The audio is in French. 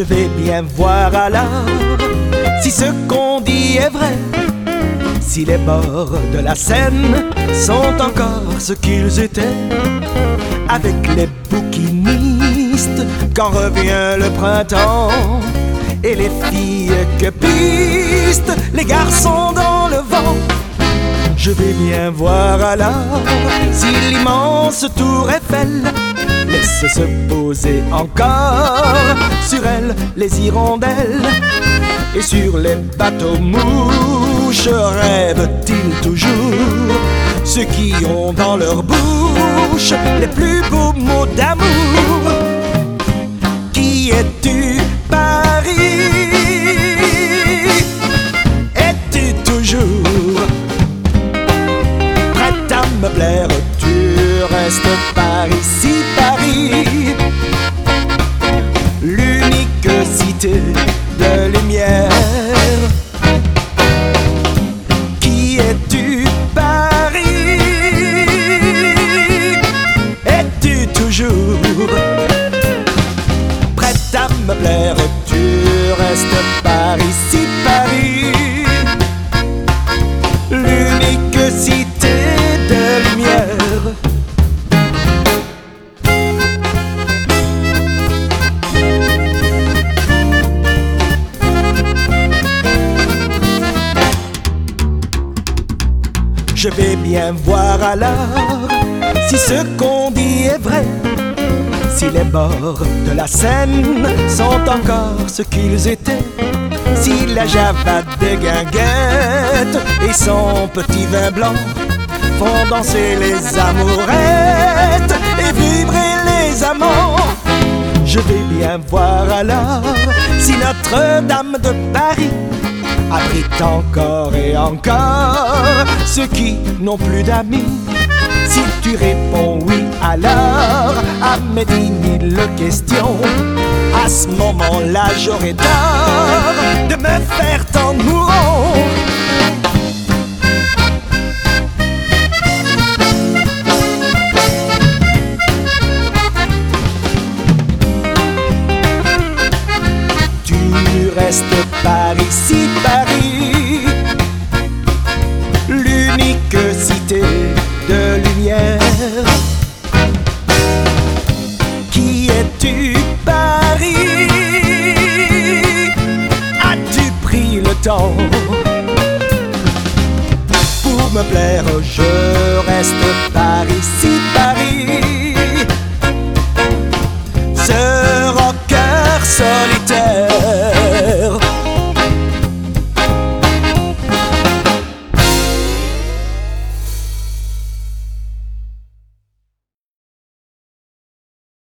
vais bien voir alors si ce qu'on dit est vrai, si les bords de la Seine sont encore ce qu'ils étaient, avec les bouquinistes quand revient le printemps, et les filles que pistent les garçons dans le vent. Je vais bien voir alors si l'immense tour Eiffel laisse se poser encore sur elle les hirondelles. Et sur les bateaux mouches rêvent-ils toujours ceux qui ont dans leur bouche les plus beaux mots d'amour? Qui es-tu, Paris? Es-tu toujours prête à me plaire? Tu restes Paris, si Paris, l'unique cité de lumière. Qui es-tu, Paris? Es-tu toujours prête à me plaire? Tu restes Paris, si Paris, l'unique cité de lumière. Je vais bien voir alors si ce qu'on dit est vrai, si les bords de la Seine sont encore ce qu'ils étaient, si la Java déglinguette et son petit vin blanc font danser les amourettes et vibrer les amants. Je vais bien voir alors si Notre-Dame de Paris abrite encore et encore ceux qui n'ont plus d'amis. Si tu réponds oui, alors à mes 10 000 questions, à ce moment-là j'aurai tort de me faire tant mourant. Tu restes Paris, si Paris, l'unique cité de lumière. Qui es-tu, Paris? As-tu pris le temps pour me plaire? Je reste Paris, si